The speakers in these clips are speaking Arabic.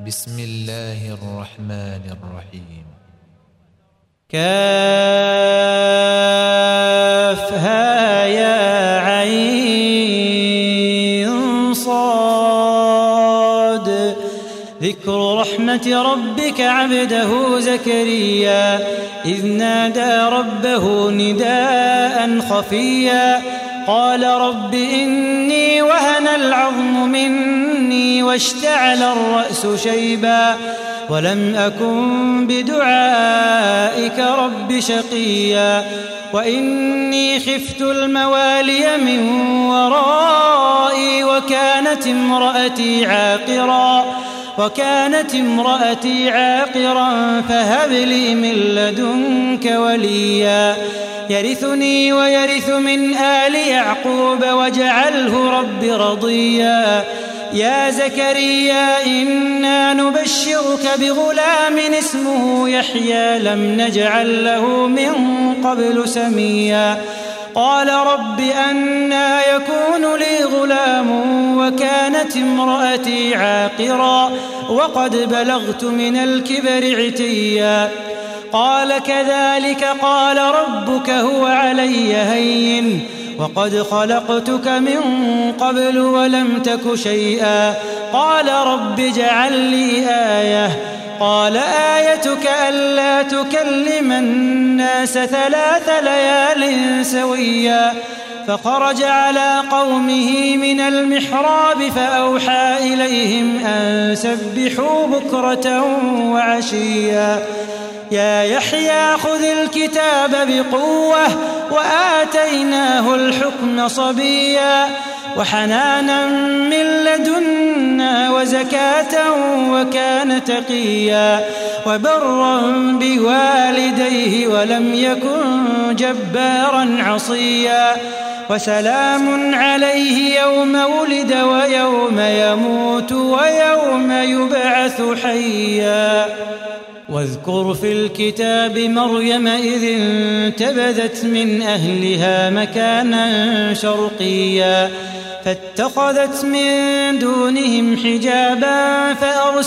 بسم الله الرحمن الرحيم. كافها يا عين صاد. ذكر رحمة ربك عبده زكريا إذ نادى ربه نداء خفيا قال رب إني وهن العظم مني واشتعل الرأس شيبا ولم أكن بدعائك رب شقيا وإني خفت الموالي من ورائي وكانت امرأتي عاقرا فهب لي من لدنك وليا يرثني ويرث من آل يعقوب واجعله رب رضيا يا زكريا إنا نبشرك بغلام اسمه يحيى لم نجعل له من قبل سميا قال رب أنى يكون لي غلام وكانت امرأتي عاقرا وقد بلغت من الكبر عتيا قال كذلك قال ربك هو علي هين وقد خلقتك من قبل ولم تك شيئا قال رب اجعل لي آية قال آيتك ألا تكلم الناس 3 ليال سويا فخرج على قومه من المحراب فأوحى إليهم أن سبحوا بكرة وعشيا يا يحيى خذ الكتاب بقوة وآتيناه الحكم صبيا وحنانا من لدنا وزكاة وكان تقيا وبرا بوالديه ولم يكن جبارا عصيا وسلام عليه يوم ولد ويوم يموت ويوم يبعث حيا واذكر في الكتاب مريم إذ انتبذت من أهلها مكانا شرقيا فاتخذت من دونهم حجابا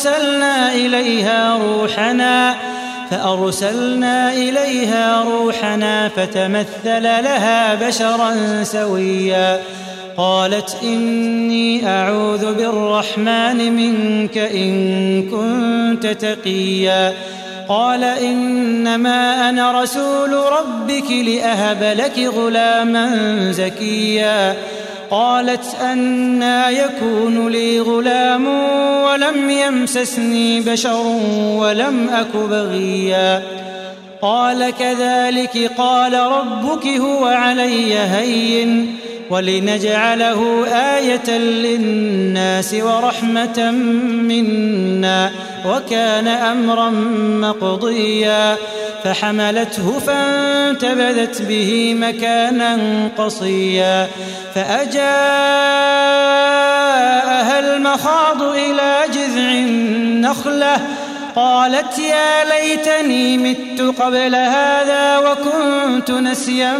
فأرسلنا إليها روحنا فتمثل لها بشرا سويا قالت إني أعوذ بالرحمن منك إن كنت تقيا قال إنما أنا رسول ربك لأهب لك غلاما زكيا قالت أنى يكون لي غلام ولم يمسسني بشر ولم أك بغيا قال كذلك قال ربك هو علي هين ولنجعله آية للناس ورحمة منا وكان أمرا مقضيا فحملته فانتبذت به مكانا قصيا فأجاءها المخاض إلى جذع النخلة قالت يا ليتني مت قبل هذا وكنت نسيا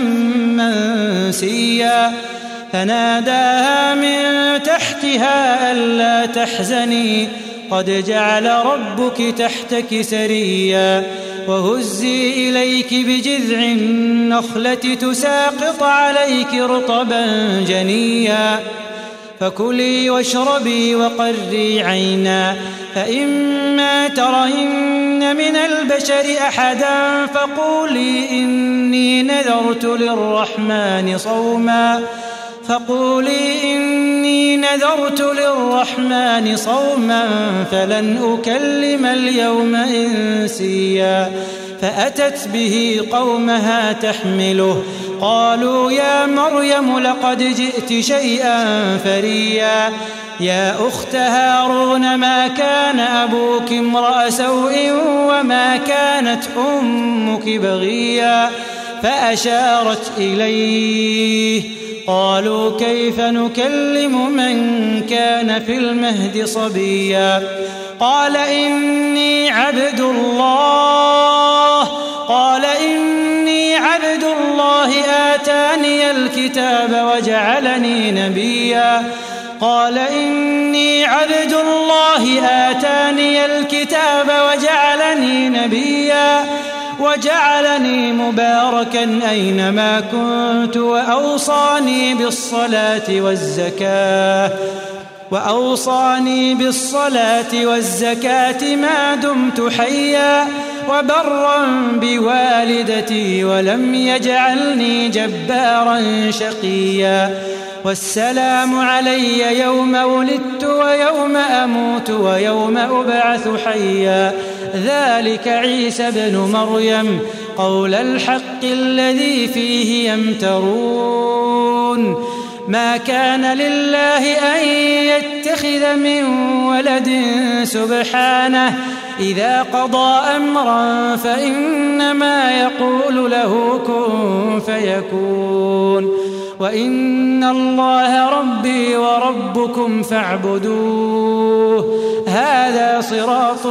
منسيا فناداها من تحتها ألا تحزني قد جعل ربك تحتك سريا وهزي إليك بجذع النخلة تساقط عليك رطبا جنيا فكلي واشربي وقري عينا فإما ترين من البشر أحدا فقولي إني نذرت للرحمن صوما فلن أكلم اليوم إنسيا فأتت به قومها تحمله قالوا يا مريم لقد جئت شيئا فريا يا أخت هارون ما كان أبوك امرأ سوء وما كانت أمك بغيا فأشارت إليه قالوا كيف نكلم من كان في المهد صبيا قال إني عبد الله آتاني الكتاب وجعلني نبيا قال إني عبد الله آتاني الكتاب وجعلني نبيا وجعلني مباركا أينما كنت وأوصاني بالصلاة والزكاة ما دمت حيا وبرا بوالدتي ولم يجعلني جبارا شقيا والسلام علي يوم ولدت ويوم أموت ويوم أبعث حيا ذلك عيسى بن مريم قول الحق الذي فيه يمترون ما كان لله أن يتخذ من ولد سبحانه إذا قضى أمرا فإنما يقول له كن فيكون وإن الله ربي وربكم فاعبدوه هذا صراط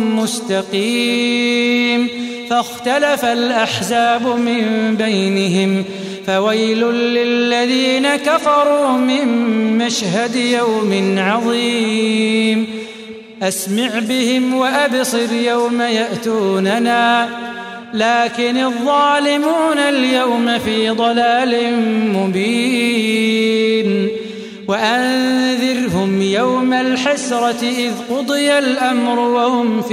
مستقيم فاختلف الأحزاب من بينهم فويل للذين كفروا من مشهد يوم عظيم أسمع بهم وأبصر يوم يأتوننا لكن الظالمون اليوم في ضلال مبين وأنذرهم يوم الحسرة إذ قضي الأمر وهم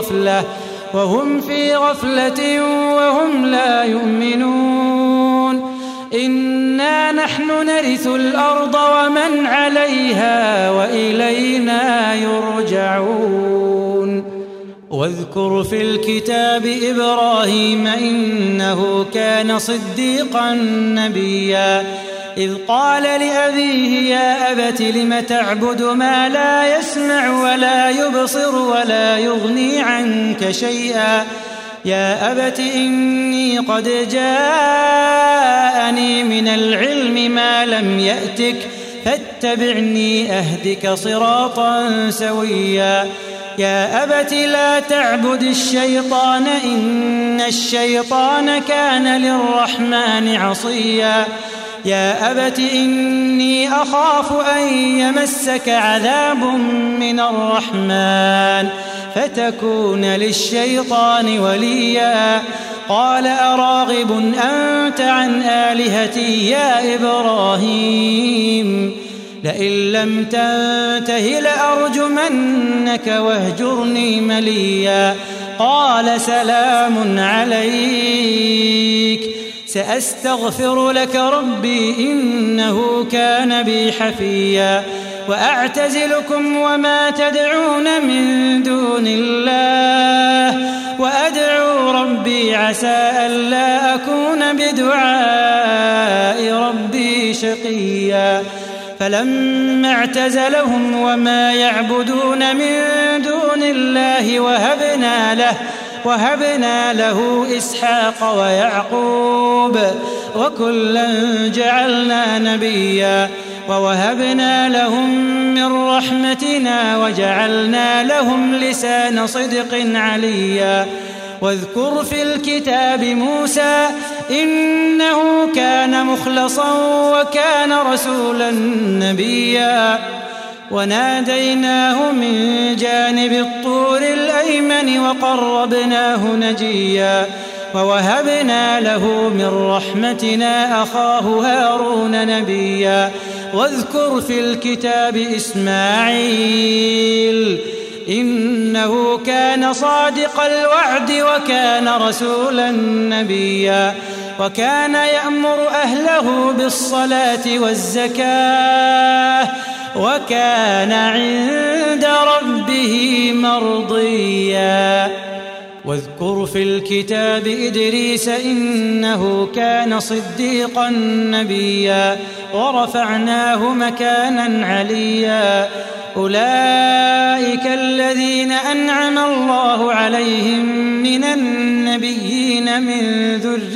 في غفلة وهم لا يؤمنون إنا نحن نرث الأرض ومن عليها وإلينا يرجعون واذكر في الكتاب إبراهيم إنه كان صديقا نبيا إذ قال لأبيه يا أبت لم تعبد ما لا يسمع ولا يبصر ولا يغني عنك شيئا يا أبت إني قد جاءني من العلم ما لم يأتك فاتبعني أهدك صراطا سويا يا أبت لا تعبد الشيطان إن الشيطان كان للرحمن عصيا يا أبت إني أخاف أن يمسك عذاب من الرحمن فتكون للشيطان وليا قال أراغب أنت عن آلهتي يا إبراهيم لئن لم تنته لأرجمنك واهجرني مليا قال سلام عليك سأستغفر لك ربي إنه كان بي حفيا وأعتزلكم وما تدعون من دون الله وأدعو ربي عسى ألا أكون بدعاء ربي شقيا فلما اعتزلهم وما يعبدون من دون الله وهبنا له إسحاق ويعقوب وكلا جعلنا نبيا ووهبنا لهم من رحمتنا وجعلنا لهم لسان صدق عليا واذكر في الكتاب موسى إنه كان مخلصا وكان رسولا نبيا وناديناه من جانب الطور الأيمن وقربناه نجيا ووهبنا له من رحمتنا أخاه هارون نبيا واذكر في الكتاب إسماعيل إنه كان صادق الوعد وكان رسولا نبيا وكان يأمر أهله بالصلاة والزكاة وكان عند ربه مرضيا واذكر في الكتاب إدريس إنه كان صديقا نبيا ورفعناه مكانا عليا أولئك الذين أنعم الله عليهم من النبيين من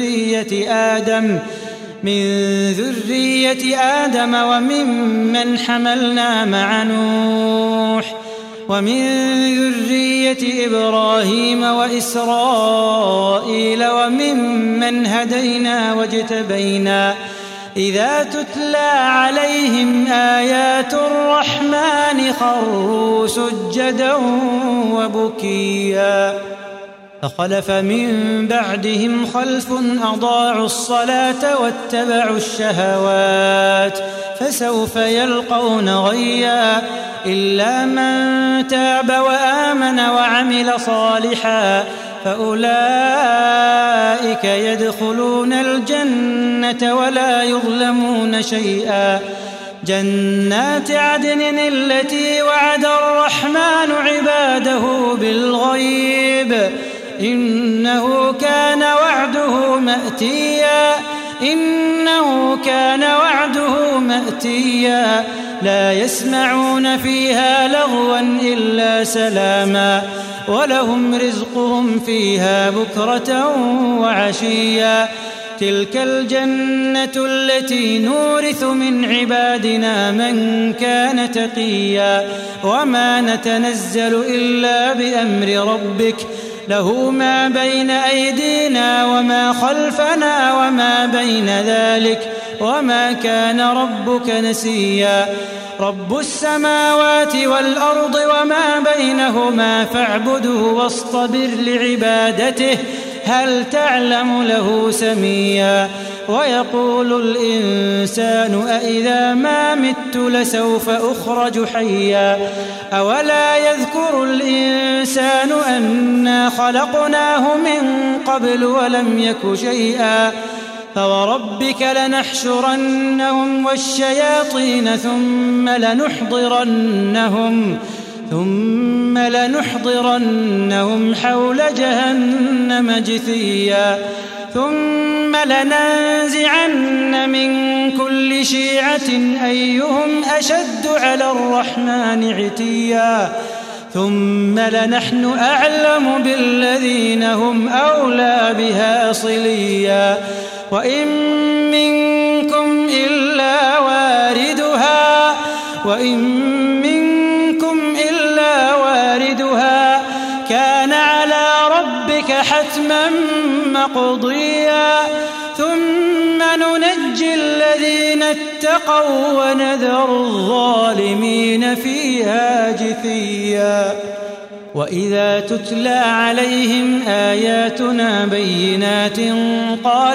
ذرية آدم وممن حملنا مع نوح ومن ذرية إبراهيم وإسرائيل وممن هدينا واجتبينا إذا تتلى عليهم آيات الرحمن خروا سجدا وبكيا فخلف من بعدهم خلف أضاعوا الصلاة واتبعوا الشهوات فسوف يلقون غيا إلا من تاب وآمن وعمل صالحا فأولئك يدخلون الجنة ولا يظلمون شيئا جنات عدن التي وعد الرحمن عباده بالغيب إنه كان وعده مأتيا لا يسمعون فيها لغوا إلا سلاما ولهم رزقهم فيها بكرة وعشيا تلك الجنة التي نورث من عبادنا من كان تقيا وما نتنزل إلا بأمر ربك له ما بين أيدينا وما خلفنا وما بين ذلك وما كان ربك نسيا رب السماوات والأرض وما بينهما فاعبده واصطبر لعبادته هل تعلم له سميا ويقول الإنسان أإذا ما مت لسوف أخرج حيا أولا يذكر الإنسان أنا خلقناه من قبل ولم يك شيئا فوربك لنحشرنهم والشياطين ثم لنحضرنهم حول جهنم جثيا ثم لننزعن من كل شيعة أيهم أشد على الرحمن عتيا ثم لنحن أعلم بالذين هم أولى بها صليا وإن منكم إلا واردها كان على ربك حتما مقضيا ثم ننجي الذين اتقوا ونذر الظالمين فيها جثيا وإذا تتلى عليهم آياتنا بينات قال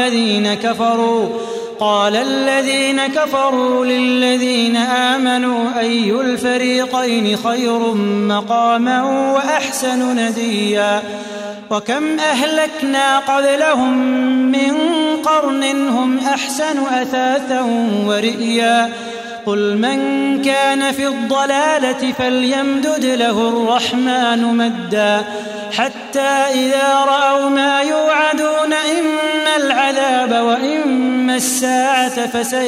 الذين كفروا للذين آمنوا أي الفريقين خير مقاما وأحسن نديا وكم أهلكنا قبلهم من قرن هم أحسن أثاثا ورئيا قل من كان في الضلالة فليمدد له الرحمن مدا حتى إذا رأوا ما يوعدون إما العذاب وإما الساعة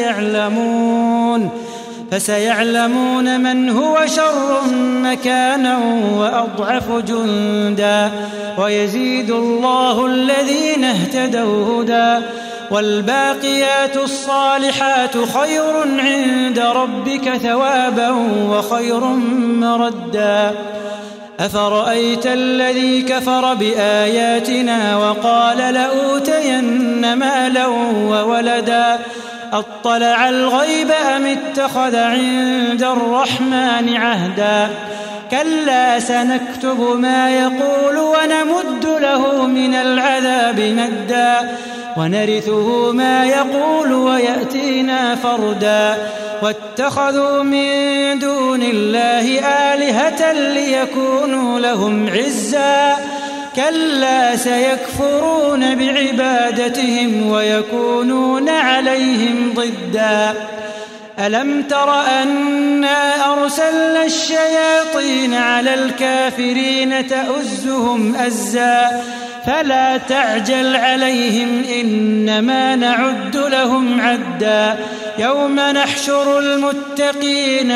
فسيعلمون من هو شر مكانا وأضعف جندا ويزيد الله الذين اهتدوا هدى والباقيات الصالحات خير عند ربك ثوابا وخير مردا أفرأيت الذي كفر بآياتنا وقال لأوتين مالا وولدا أطلع الغيب أم اتخذ عند الرحمن عهدا كلا سنكتب ما يقول ونمد له من العذاب مدا ونرثه ما يقول ويأتينا فردا واتخذوا من دون الله آلهة ليكونوا لهم عزا كلا سيكفرون بعبادتهم ويكونون عليهم ضدا ألم تر أنا أرسلنا الشياطين على الكافرين تؤزهم أزا فلا تعجل عليهم إنما نعد لهم عدا يوم نحشر المتقين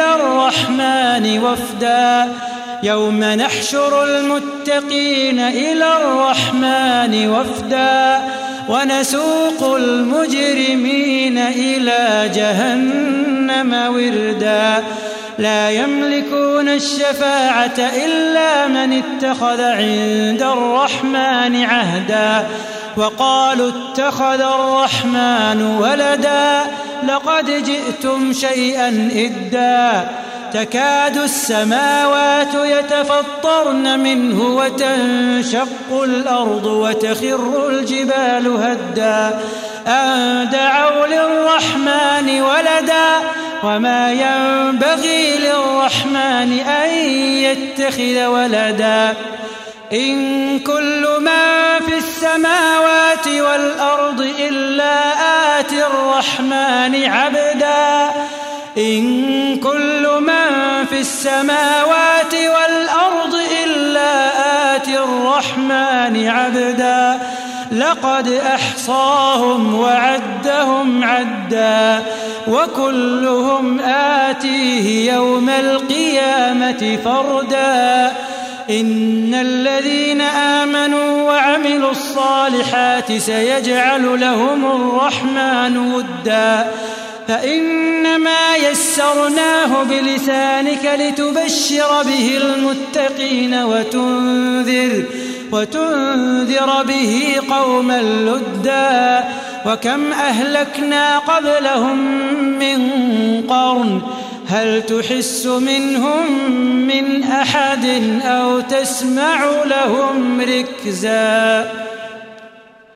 إلى الرحمن وفدا ونسوق المجرمين إلى جهنم وردا لا يملكون الشفاعة إلا من اتخذ عند الرحمن عهدا وقالوا اتخذ الرحمن ولدا لقد جئتم شيئا إدا تكاد السماوات يتفطرن منه وتنشق الأرض وتخر الجبال هدا أن دعوا للرحمن ولدا وما ينبغي للرحمن أن يتخذ ولدا إن كل من في السماوات والأرض إلا آتي الرحمن عبدا إن كل من في السماوات والأرض إلا آتي الرحمن عبدا لقد أحصاهم وعدهم عدا وكلهم آتيه يوم القيامة فردا إن الذين آمنوا وعملوا الصالحات سيجعل لهم الرحمن ودا فإنما يسرناه بلسانك لتبشر به المتقين وتنذر به قوما لدا وكم أهلكنا قبلهم من قرن هل تحس منهم من أحد أو تسمع لهم ركزا